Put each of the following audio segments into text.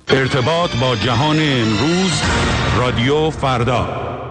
ارتباط با جهان امروز، رادیو فردا.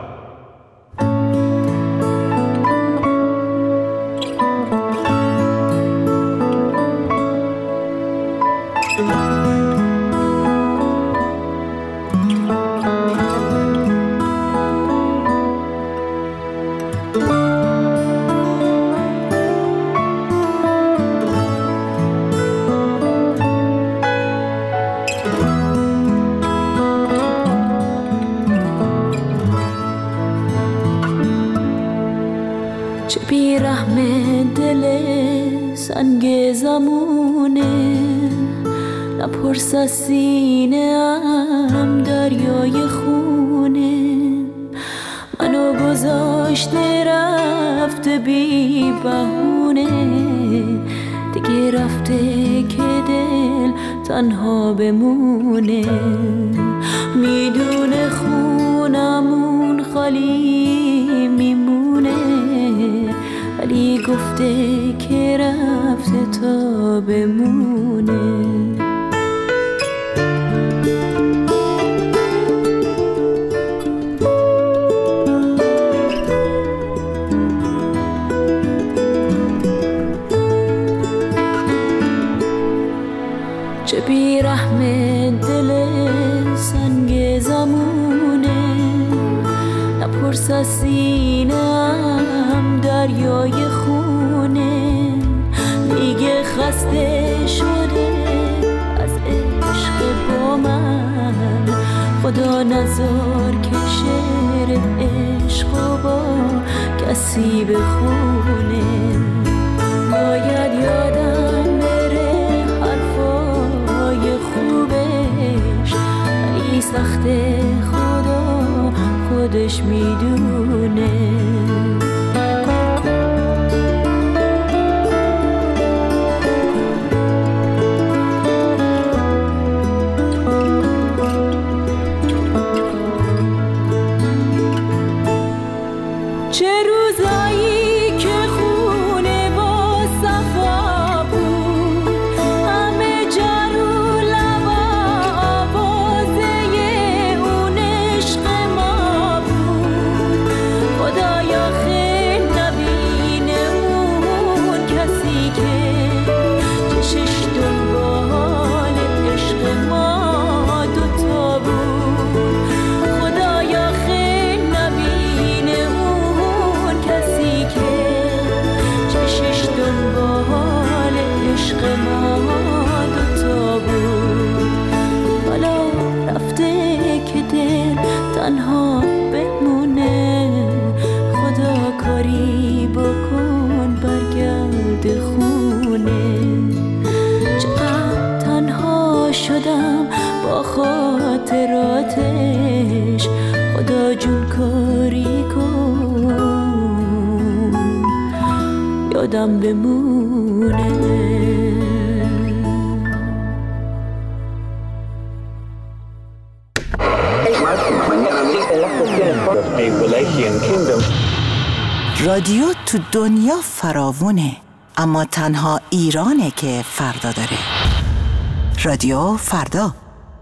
چه بیرحم دل سنگ زمونه، نپرس از سینه ام دریای خونه، منو گذاشته رفته بی بهونه، دیگه رفته که دل تنها بمونه، میدونه خونمون خالی میمونه، ولی گفته که رفته تا بمونه. چه بیرحم دل سنگ زمونه، نپرس از سینه‌ام دریای خونه، دیگه خسته شده از عشق با من، خدا نذار که شعر عشق با کسی بخونه، باید یادم بره حرفای خوبش، ولی سخته خدا خودش میدونه. تنها بمونه، خدا کاری بکن برگرد خونه، چقدر تنها شدم با خاطراتش، خدا جون کاری کن یادم بمونه. رادیو تو دنیا فراوونه، اما تنها ایرانه که فردا داره. رادیو فردا.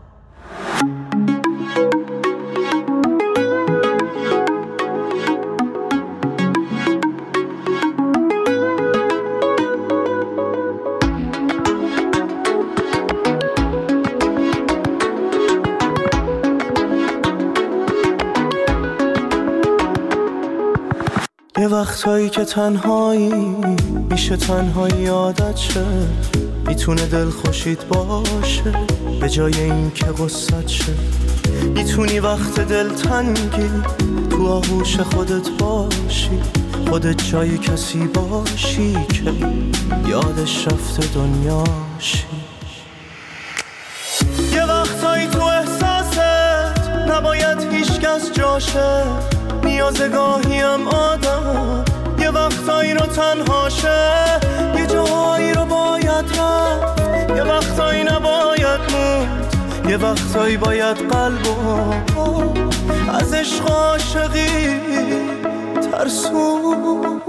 یه وقتایی که تنهایی میشه تنهایی عادت شه، میتونه دل خوشید باشه به جای این که غصت شه، میتونی وقت دل تنگی تو آغوش خودت باشی، خودت جای کسی باشی که یادش رفته دنیاشی. یه وقتایی تو احساست نباید هیچ کس جاشه، نیازه گاهیم آدم یه وقتایی رو تنهاشه، یه جاهایی رو باید رفت، یه وقتایی نباید موند، یه وقتایی باید قلبو از عشق عاشقی ترسوند.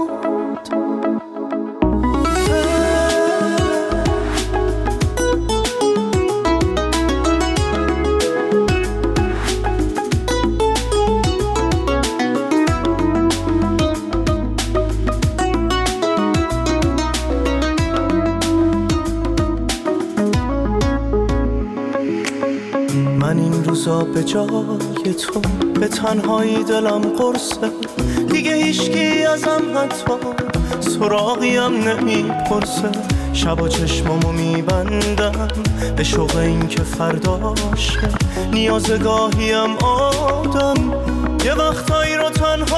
من این روزا به جای تو به تنهایی دلم قرصه، دیگه هیچکی ازم حتی سراغیم نمیپرسه. شبا چشمامو میبندم به شوق این که فرداشه، نیاز گاهیم آدم یه وقتایی رو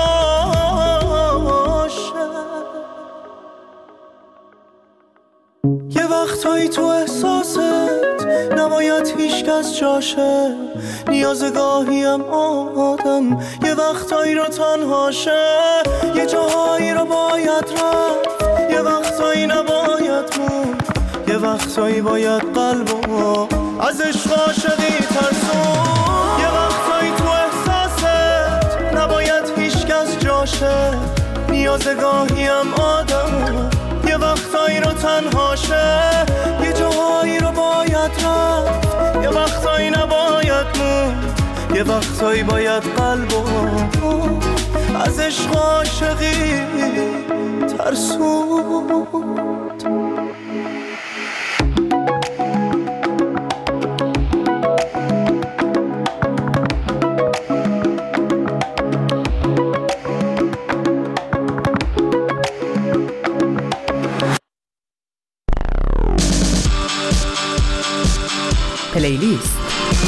تنهاشه، یه وقتایی تو احساست نباید هیچ کس جاشه، نیاز گاهیم آدم یه وقتایی رو تنهاشه، یه جاهایی رو باید رفت، یه وقتایی نباید موند، یه وقتایی باید قلبو از عشق عاشقی ترسون، یه وقتایی تو احساست نباید هیچ کس جاشه، نیاز گاهیم آدم یه وقتایی رو تنهاشه، یه جاهایی رو باید رفت، یه وقتایی نباید موند، یه وقتایی باید قلبو از عشق عاشقی ترسوند. پلیلیست.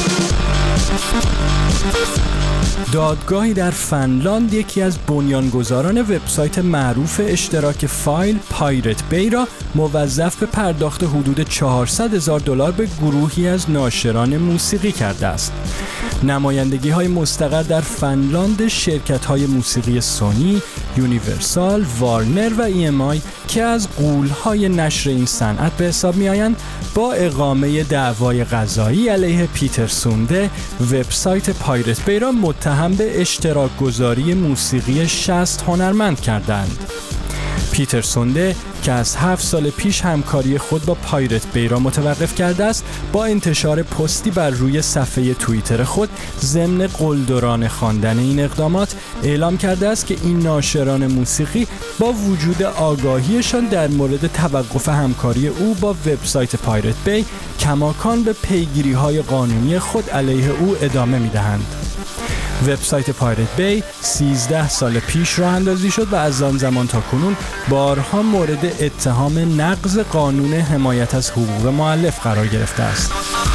دادگاهی در فنلاند یکی از بنیانگذاران وبسایت معروف اشتراک فایل پایرت بی را موظف به پرداخت حدود $400,000 به گروهی از ناشران موسیقی کرده است. نمایندگی‌های مستقر در فنلاند شرکت‌های موسیقی سونی، یونیورسال، وارنر و EMI که از غول‌های نشر این صنعت به حساب می‌آیند، با اقامه دعوای قضایی علیه پیتر سونده وبسایت پایرت بی را متهم به اشتراک گذاری موسیقی 60 هنرمند کردند. پیتر سونده که از 7 سال پیش همکاری خود با پایرت بی را متوقف کرده است، با انتشار پستی بر روی صفحه توییتر خود ضمن قلدرانه خواندن این اقدامات اعلام کرده است که این ناشران موسیقی با وجود آگاهیشان در مورد توقف همکاری او با وبسایت پایرت بی کماکان به پیگیری‌های قانونی خود علیه او ادامه می‌دهند. وبسایت پایرت بی 13 سال پیش راه اندازی شد و از آن زمان تا کنون بارها مورد اتهام نقض قانون حمایت از حقوق مؤلف قرار گرفته است.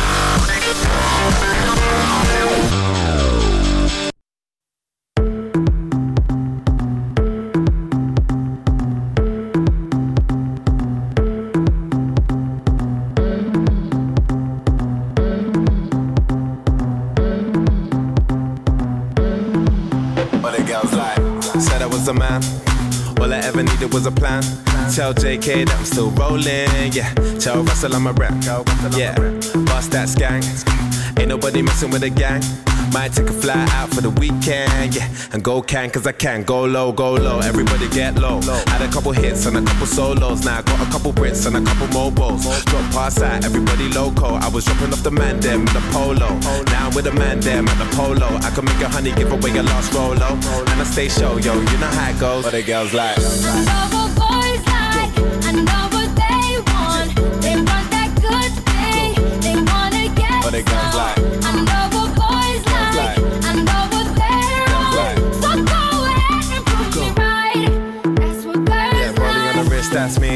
All I ever needed was a plan. Tell JK that I'm still rolling, yeah. Tell Russell I'm a rap, yeah. Bust that skank. Ain't nobody messing with the gang. Might take a fly out for the weekend, yeah. And go can, cause I can. Go low, everybody get low. Had a couple hits and a couple solos. Now I got a couple Brits and a couple mobiles. Drop past that, everybody loco. I was dropping off the man them with a polo. Now I'm with a man them at the polo. I can make a honey give away your last Rolo. And I stay show, yo, you know how it goes. What the girls like? I know what boys like, I know what they want. They want that good thing, they wanna get What the girls like? I know what boys like, I know what they're on. So go ahead and prove me right. That's what girls Yeah, rolling on the wrist, that's me.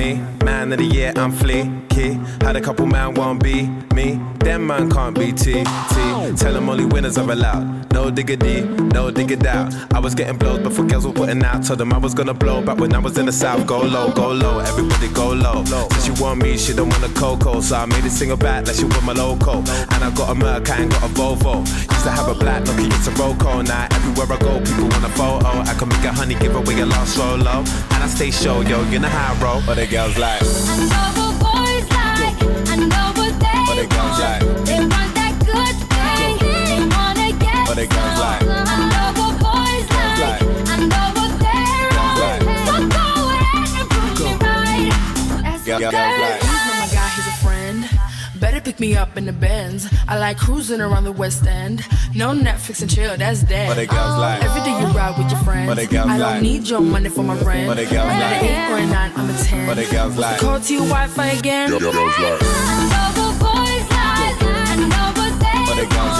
Man of the year, I'm fleeky. Had a couple man won't be me. Them man can't be T. Tell them only winners are allowed. No diggity, no diggity out. I was getting blows before girls were putting out. Told them I was gonna blow back when I was in the south. Go low, everybody go low. So she want me, she don't want a Coco. So I made it single back like she want my loco. And I got a Merc, I ain't got a Volvo. Used to have a black Nokia, it's a Roco. Now everywhere I go, people want a photo. I can make a honey, give away a last Rolo. And I stay show, yo, you know how I roll. What the girls like? I know what boys like, I know what they What the girls want. like? They want that good thing, they wanna get What the girls like? I know what boys like, I know what they're on. So go ahead and prove me right. That's what girls like. He's not my guy, he's a friend. Better pick me up in the Benz. I like cruising around the West End. No Netflix and chill, that's dead. What the girls like? Every day you ride with your friends. What the girls I don't like? need your money for my rent. What the girls I'm like? an 8 or a 9, I'm a 10. What the girls like? Call to your Wi-Fi again. I know what boys like, I know what they What the girls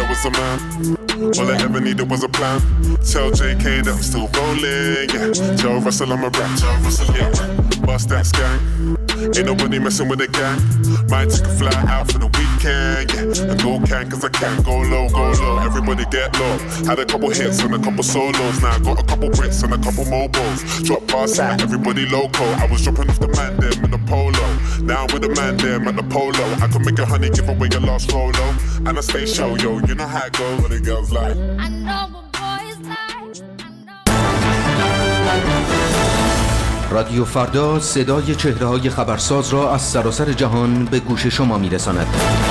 I was a man. All I ever needed was a plan. Tell JK that I'm still rolling, yeah. Tell Russell I'm a rap, tell Russell, yeah. Bust that gang. Ain't nobody messing with the gang. Might take a fly out for the weekend, yeah. And go can, cause I can. Go low, everybody get low. Had a couple hits and a couple solos. Now I got a couple Brits and a couple mobiles. Drop past out, everybody loco. I was dropping off the man them in the polo. Now I'm with the man them at the polo. I could make a honey, give away your last rolo. And I stay show, yo, you know how it goes. What the girls like. I know what boys like. رادیو فردا صدای چهره‌های خبرساز را از سراسر جهان به گوش شما می‌رساند.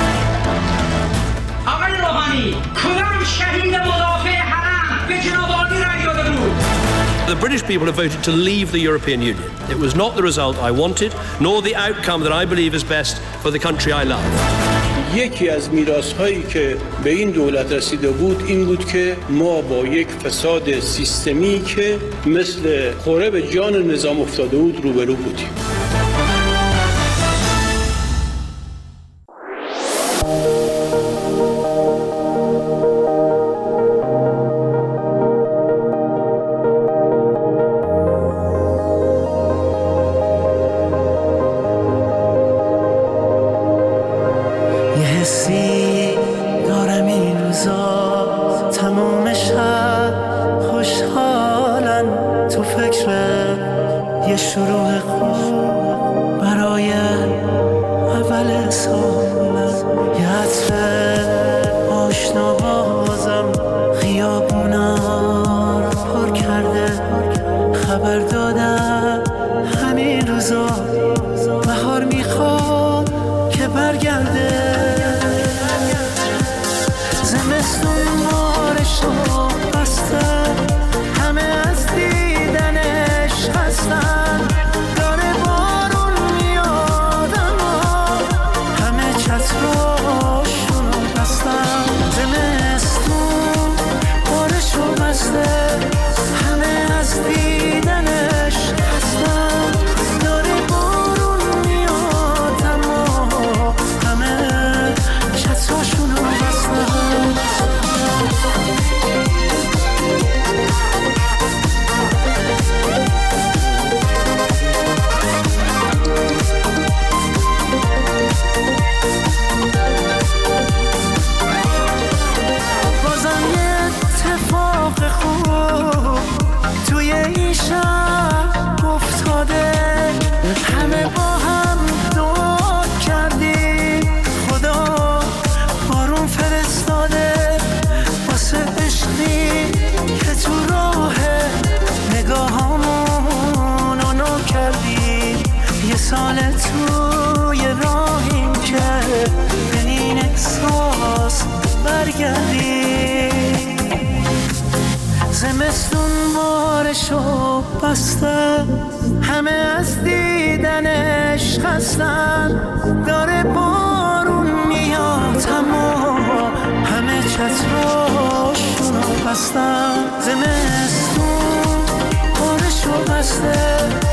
آقای روحانی، کدام شهید مدافع حرم به جناب عالی رأی داده بود؟ The British people have voted to leave the European Union. It was not the result I wanted, nor the outcome that I believe is best for the country I love. یکی از میراث‌هایی که به این دولت رسیده بود این بود که ما با یک فساد سیستمی که مثل خوره به جان نظام افتاده بود روبرو بودیم. سال توی راهیم که به این احساس برگردی زمستون بارشو بسته همه از دیدنش خستن داره بارون میاد اما همه چتراشونو بستن زمستون بارشو بسته